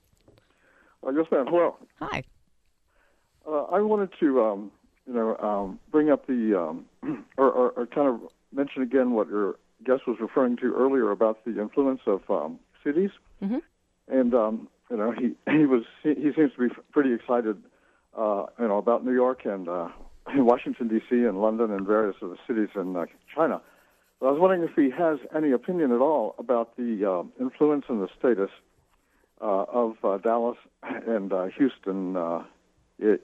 Uh, yes, ma'am. Hello. Hi. Uh, I wanted to, um, you know, um, bring up the, um, or, or, or kind of mention again what your guest was referring to earlier about the influence of um, cities. Mm-hmm. And, um, you know, he, he was, he, he seems to be pretty excited, uh, you know, about New York and uh, Washington, D C and London and various of the cities in uh, China. But I was wondering if he has any opinion at all about the uh, influence and the status uh, of uh, Dallas and uh, Houston uh, it,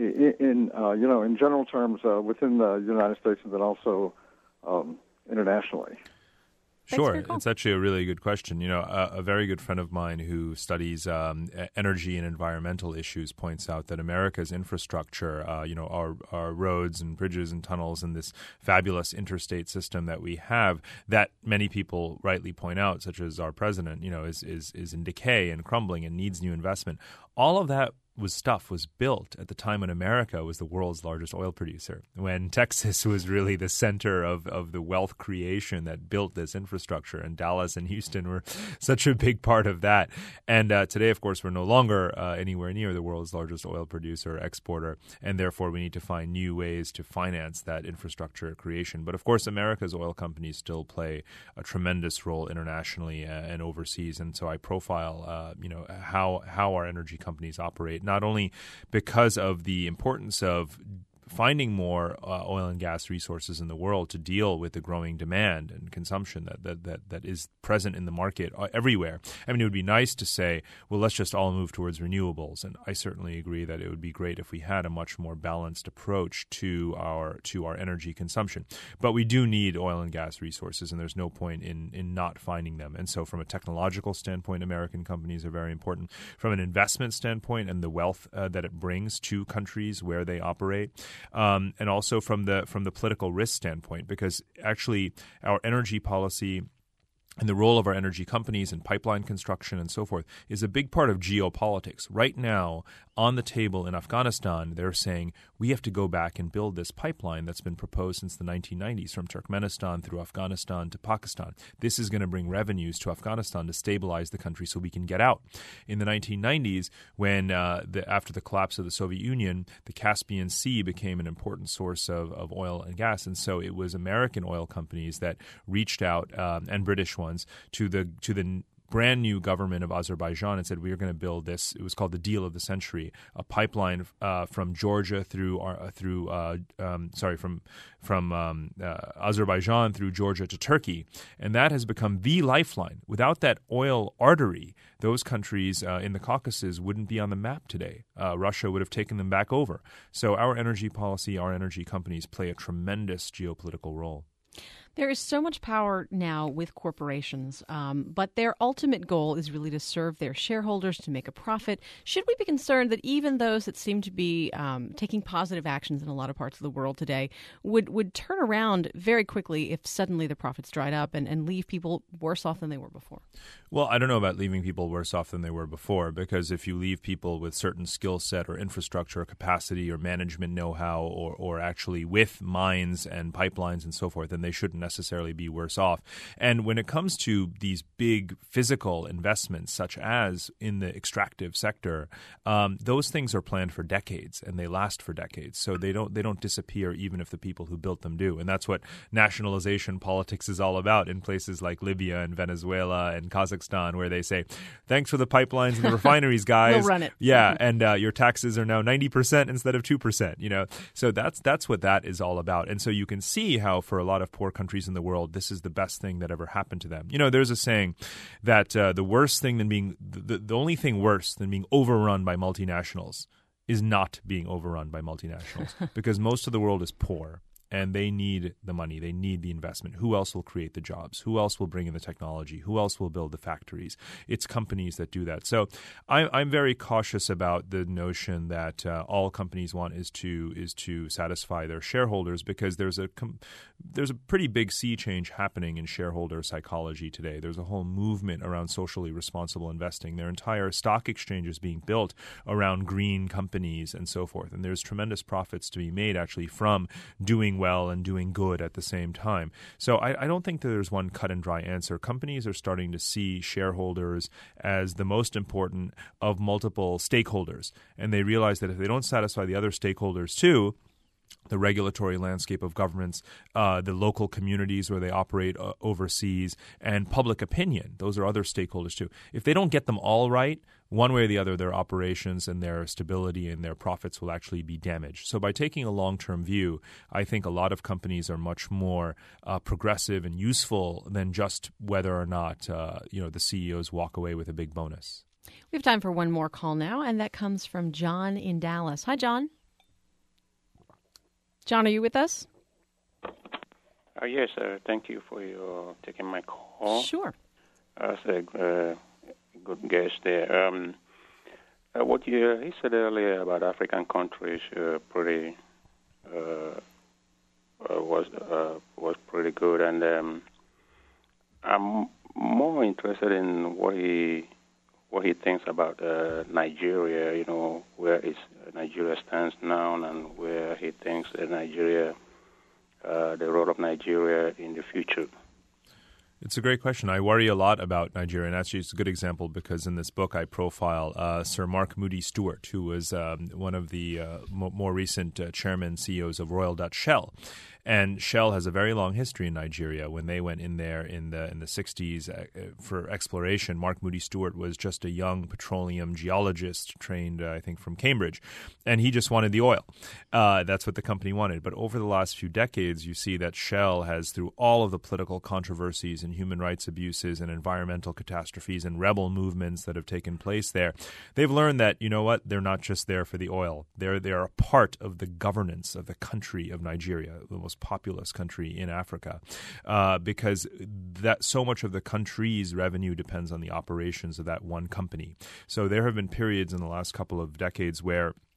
in, uh, you know, in general terms uh, within the United States and then also um, internationally. Sure. It's actually a really good question. You know, a, a very good friend of mine who studies um, energy and environmental issues points out that America's infrastructure, uh, you know, our, our roads and bridges and tunnels and this fabulous interstate system that we have, that many people rightly point out, such as our president, you know, is, is, is in decay and crumbling and needs new investment. All of that was stuff was built at the time when America was the world's largest oil producer, when Texas was really the center of, of the wealth creation that built this infrastructure, and Dallas and Houston were such a big part of that. And uh, today, of course, we're no longer uh, anywhere near the world's largest oil producer, exporter, and therefore we need to find new ways to finance that infrastructure creation. But of course, America's oil companies still play a tremendous role internationally uh, and overseas, and so I profile, uh, you know, how how our energy companies operate, not only because of the importance of finding more uh, oil and gas resources in the world to deal with the growing demand and consumption that, that that that is present in the market everywhere. I mean, it would be nice to say, well, let's just all move towards renewables. And I certainly agree that it would be great if we had a much more balanced approach to our to our energy consumption. But we do need oil and gas resources, and there's no point in, in not finding them. And so from a technological standpoint, American companies are very important. From an investment standpoint and the wealth uh, that it brings to countries where they operate, Um, and also from the from the political risk standpoint, because actually our energy policy and the role of our energy companies and pipeline construction and so forth is a big part of geopolitics. Right now, on the table in Afghanistan, they're saying we have to go back and build this pipeline that's been proposed since the nineteen nineties from Turkmenistan through Afghanistan to Pakistan. This is going to bring revenues to Afghanistan to stabilize the country so we can get out. In the nineteen nineties, when uh, the, after the collapse of the Soviet Union, the Caspian Sea became an important source of, of oil and gas, and so it was American oil companies that reached out um, and British ones to the to the brand new government of Azerbaijan and said we are going to build this. It was called the Deal of the Century, a pipeline uh, from Georgia through uh, through uh, um, sorry from from um, uh, Azerbaijan through Georgia to Turkey, and that has become the lifeline. Without that oil artery, those countries uh, in the Caucasus wouldn't be on the map today. Uh, Russia would have taken them back over. So our energy policy, our energy companies play a tremendous geopolitical role. There is so much power now with corporations, um, but their ultimate goal is really to serve their shareholders, to make a profit. Should we be concerned that even those that seem to be um, taking positive actions in a lot of parts of the world today would, would turn around very quickly if suddenly the profits dried up and, and leave people worse off than they were before? Well, I don't know about leaving people worse off than they were before, because if you leave people with certain skill set or infrastructure or capacity or management know-how or, or actually with mines and pipelines and so forth, then they shouldn't necessarily be worse off. And when it comes to these big physical investments, such as in the extractive sector, um, those things are planned for decades and they last for decades. So they don't they don't disappear even if the people who built them do. And that's what nationalization politics is all about in places like Libya and Venezuela and Kazakhstan, where they say, thanks for the pipelines and the refineries, guys. We'll run it. Yeah, and uh, your taxes are now ninety percent instead of two percent. You know, so that's that's what that is all about. And so you can see how for a lot of poor countries in the world, this is the best thing that ever happened to them. You know, there's a saying that uh, the worst thing than being the, the only thing worse than being overrun by multinationals is not being overrun by multinationals, because most of the world is poor. And they need the money. They need the investment. Who else will create the jobs? Who else will bring in the technology? Who else will build the factories? It's companies that do that. So I, I'm very cautious about the notion that uh, all companies want is to is to satisfy their shareholders, because there's a com- there's a pretty big sea change happening in shareholder psychology today. There's a whole movement around socially responsible investing. Their entire stock exchange is being built around green companies and so forth. And there's tremendous profits to be made actually from doing well and doing good at the same time. So I, I don't think that there's one cut and dry answer. Companies are starting to see shareholders as the most important of multiple stakeholders. And they realize that if they don't satisfy the other stakeholders too, the regulatory landscape of governments, uh, the local communities where they operate uh, overseas, and public opinion. Those are other stakeholders too. If they don't get them all right, one way or the other, their operations and their stability and their profits will actually be damaged. So by taking a long-term view, I think a lot of companies are much more uh, progressive and useful than just whether or not uh, you know the C E Os walk away with a big bonus. We have time for one more call now, and that comes from John in Dallas. Hi, John. John, are you with us? Uh, yes, uh, thank you for your taking my call. Sure. As a uh, good guest there. Um, uh, what you uh, he said earlier about African countries uh, pretty uh, uh, was uh, was pretty good, and um, I'm more interested in what he what he thinks about uh, Nigeria. You know, where is Nigeria stands now, and where he thinks that Nigeria, uh, the role of Nigeria in the future. It's a great question. I worry a lot about Nigeria, and actually it's a good example because in this book I profile uh, Sir Mark Moody Stewart, who was um, one of the uh, m- more recent uh, chairman C E Os of Royal Dutch Shell. And Shell has a very long history in Nigeria. When they went in there in the in the sixties uh, for exploration, Mark Moody Stewart was just a young petroleum geologist trained, uh, I think, from Cambridge. And he just wanted the oil. Uh, that's what the company wanted. But over the last few decades, you see that Shell has, through all of the political controversies and human rights abuses and environmental catastrophes and rebel movements that have taken place there, they've learned that, you know what, they're not just there for the oil. They're, they're a part of the governance of the country of Nigeria, the most populous country in Africa, uh, because that so much of the country's revenue depends on the operations of that one company. So there have been periods in the last couple of decades where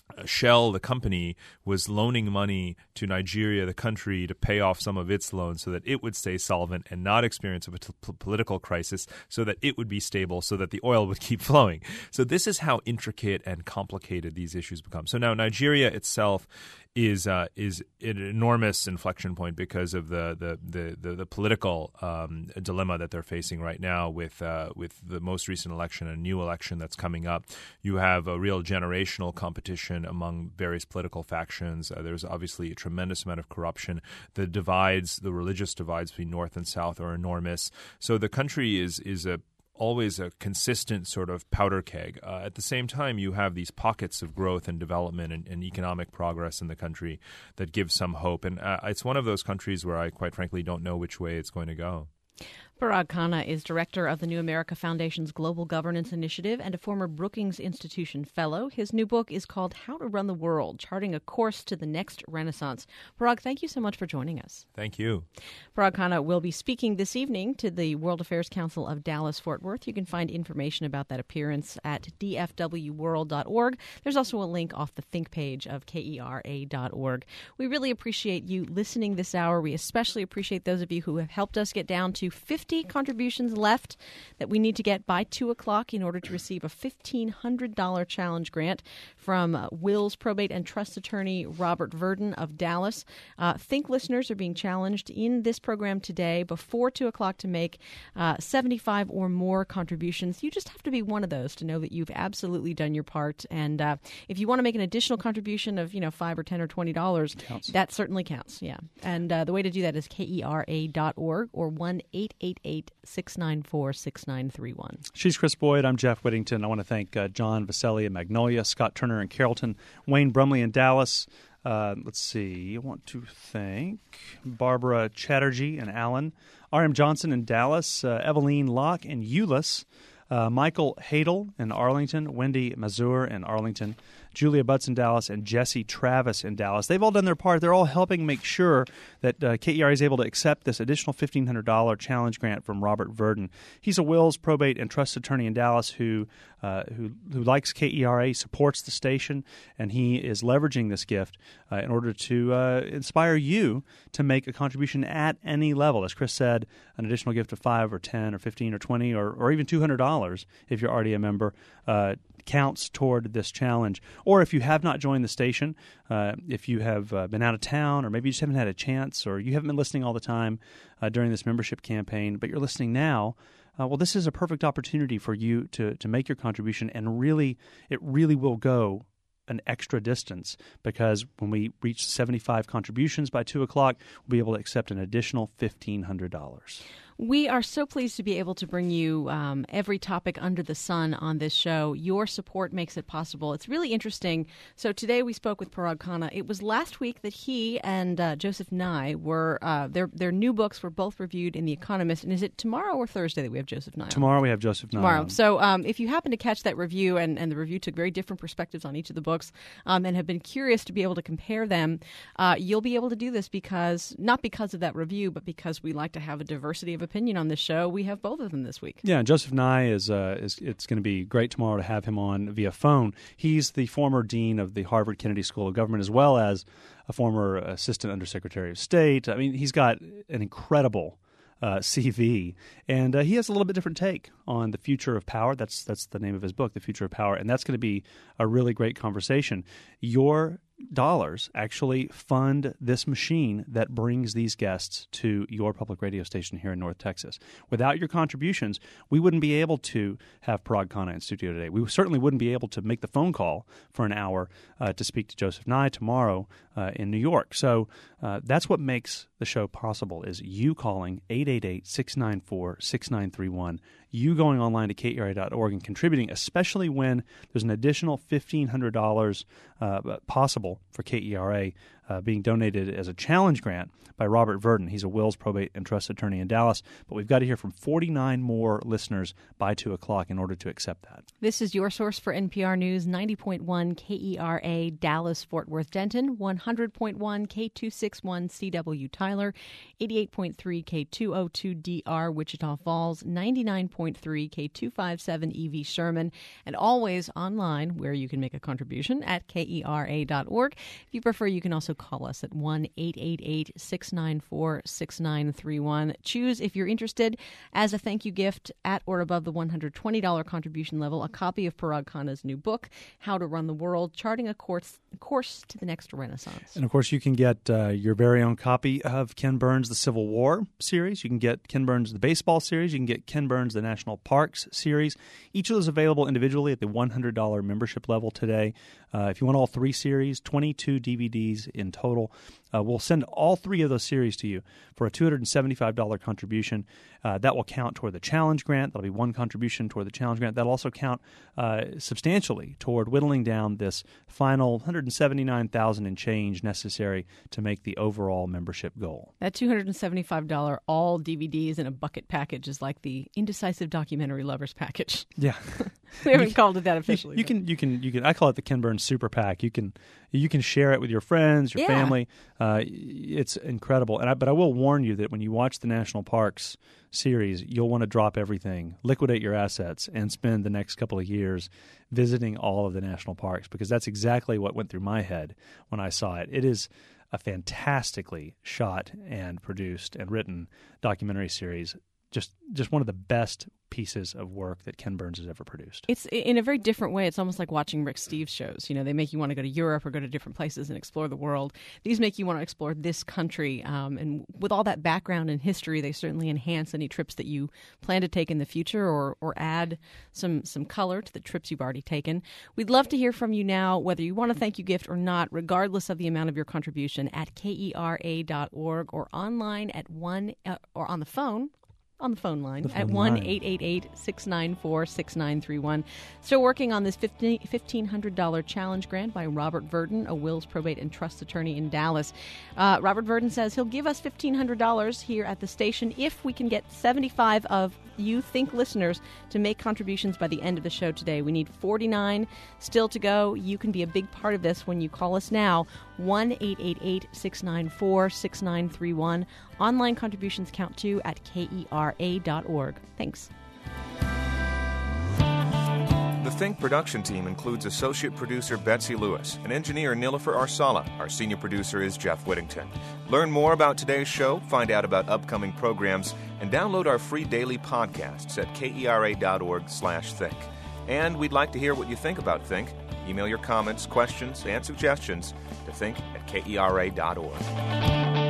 Shell, the company, was loaning money to Nigeria, the country, to pay off some of its loans so that it would stay solvent and not experience a p- political crisis, so that it would be stable, so that the oil would keep flowing. So this is how intricate and complicated these issues become. So now Nigeria itself is uh, is an enormous inflection point because of the the the, the, the political um, dilemma that they're facing right now with uh, with the most recent election, a new election that's coming up. You have a real generational competition among various political factions. Uh, there's obviously a tremendous amount of corruption. The divides, the religious divides between North and South are enormous. So the country is is a always a consistent sort of powder keg. Uh, at the same time, you have these pockets of growth and development and, and economic progress in the country that give some hope. And uh, it's one of those countries where I, quite frankly, don't know which way it's going to go. Parag Khanna is director of the New America Foundation's Global Governance Initiative and a former Brookings Institution fellow. His new book is called How to Run the World, Charting a Course to the Next Renaissance. Parag, thank you so much for joining us. Thank you. Parag Khanna will be speaking this evening to the World Affairs Council of Dallas-Fort Worth. You can find information about that appearance at d f w world dot org. There's also a link off the Think page of k e r a dot org. We really appreciate you listening this hour. We especially appreciate those of you who have helped us get down to fifty contributions left that we need to get by two o'clock in order to receive a fifteen hundred dollars challenge grant from uh, Will's probate and trust attorney Robert Verdin of Dallas. Uh, Think listeners are being challenged in this program today before two o'clock to make uh, seventy-five or more contributions. You just have to be one of those to know that you've absolutely done your part. And uh, if you want to make an additional contribution of, you know, five or ten or twenty dollars, counts. That certainly counts. Yeah. And uh, the way to do that is k e r a dot org or one eight eight eight six nine four six nine three one. She's Chris Boyd. I'm Jeff Whittington. I want to thank uh, John Vaselli in Magnolia, Scott Turner in Carrollton, Wayne Brumley in Dallas. Uh, let's see. I want to thank Barbara Chatterjee and Allen, R M Johnson in Dallas, uh, Eveline Locke in Euless, uh, Michael Hadel in Arlington, Wendy Mazur in Arlington, Julia Butts in Dallas, and Jesse Travis in Dallas. They've all done their part. They're all helping make sure that uh, K E R A is able to accept this additional fifteen hundred dollars challenge grant from Robert Verdin. He's a wills, probate, and trust attorney in Dallas who uh, who, who likes K E R A, supports the station, and he is leveraging this gift uh, in order to uh, inspire you to make a contribution at any level. As Chris said, an additional gift of five or ten or fifteen or twenty or, or even two hundred dollars if you're already a member uh, counts toward this challenge. Or if you have not joined the station, uh, if you have uh, been out of town, or maybe you just haven't had a chance, or you haven't been listening all the time uh, during this membership campaign, but you're listening now, uh, well, this is a perfect opportunity for you to to make your contribution, and really, it really will go an extra distance, because when we reach seventy-five contributions by two o'clock, we'll be able to accept an additional fifteen hundred dollars. We are so pleased to be able to bring you um, every topic under the sun on this show. Your support makes it possible. It's really interesting. So today we spoke with Parag Khanna. It was last week that he and uh, Joseph Nye were, uh, their their new books were both reviewed in The Economist. And is it tomorrow or Thursday that we have Joseph Nye on? Tomorrow we have Joseph Nye Tomorrow. on. So um, if you happen to catch that review, and, and the review took very different perspectives on each of the books, um, and have been curious to be able to compare them, uh, you'll be able to do this because, not because of that review, but because we like to have a diversity of opinion on this show. We have both of them this week. Yeah, Joseph Nye is, uh, is it's going to be great tomorrow to have him on via phone. He's the former dean of the Harvard Kennedy School of Government, as well as a former assistant undersecretary of state. I mean, he's got an incredible uh, C V, and uh, he has a little bit different take on the future of power. That's that's the name of his book, The Future of Power, and that's going to be a really great conversation. Your dollars actually fund this machine that brings these guests to your public radio station here in North Texas. Without your contributions, we wouldn't be able to have Parag Khanna in studio today. We certainly wouldn't be able to make the phone call for an hour uh, to speak to Joseph Nye tomorrow uh, in New York. So uh, that's what makes the show possible, is you calling eight eight eight, six nine four, six nine three one, you going online to k e r a dot org and contributing, especially when there's an additional fifteen hundred dollars uh, possible for K E R A uh, being donated as a challenge grant by Robert Verdin. He's a wills, probate, and trust attorney in Dallas. But we've got to hear from forty-nine more listeners by two o'clock in order to accept that. This is your source for N P R News, ninety point one K E R A, Dallas, Fort Worth, Denton, one hundred point one K two sixty-one C W Tyler, eighty-eight point three K two oh two D R Wichita Falls, ninety-nine point three K two fifty-seven E V Sherman, and always online where you can make a contribution at K E R A dot org. If you prefer, you can also call us at one eight eight eight, six nine four, six nine three one. Choose, if you're interested, as a thank you gift at or above the one hundred twenty dollars contribution level, a copy of Parag Khanna's new book, How to Run the World, Charting a Course, course to the Next Renaissance. And, of course, you can get uh, your very own copy of Ken Burns' The Civil War series. You can get Ken Burns' The Baseball series. You can get Ken Burns' The National Parks series. Each of those available individually at the one hundred dollars membership level today. Uh, if you want all three series, twenty-two D V Ds in total, uh, we'll send all three of those series to you for a two hundred seventy-five dollars contribution. Uh, that will count toward the challenge grant. That'll be one contribution toward the challenge grant. That'll also count uh, substantially toward whittling down this final one hundred seventy-nine thousand dollars and change necessary to make the overall membership goal. That two hundred seventy-five dollars all D V Ds in a bucket package is like the Indecisive Documentary Lovers package. Yeah. We haven't you, called it that officially. You, you can, you can, you can. I call it the Ken Burns Super PAC. You can, you can share it with your friends, your yeah. family. Uh, it's incredible. And I, but I will warn you that when you watch the National Parks series, you'll want to drop everything, liquidate your assets, and spend the next couple of years visiting all of the national parks, because that's exactly what went through my head when I saw it. It is a fantastically shot and produced and written documentary series. Just, just one of the best pieces of work that Ken Burns has ever produced. It's in a very different way. It's almost like watching Rick Steves shows. You know, they make you want to go to Europe or go to different places and explore the world. These make you want to explore this country. Um, and with all that background and history, they certainly enhance any trips that you plan to take in the future, or or add some some color to the trips you've already taken. We'd love to hear from you now, whether you want a thank you gift or not, regardless of the amount of your contribution, at K E R A dot org or online at one uh, or on the phone. On the phone line the phone at one eight eight eight, six nine four, six nine three one. Still working on this fifteen hundred dollars challenge grant by Robert Verdin, a wills, probate, and trust attorney in Dallas. Uh, Robert Verdin says he'll give us fifteen hundred dollars here at the station if we can get seventy-five of you think listeners to make contributions by the end of the show today. We need forty-nine still to go. You can be a big part of this when you call us now, one eight eight eight, six nine four, six nine three one. Online contributions count too at K E R A dot org. Thanks. The Think production team includes associate producer Betsy Lewis and engineer Nilofer Arsala. Our senior producer is Jeff Whittington. Learn more about today's show, find out about upcoming programs, and download our free daily podcasts at K E R A dot org slash think. And we'd like to hear what you think about Think. Email your comments, questions, and suggestions to think at K E R A dot org.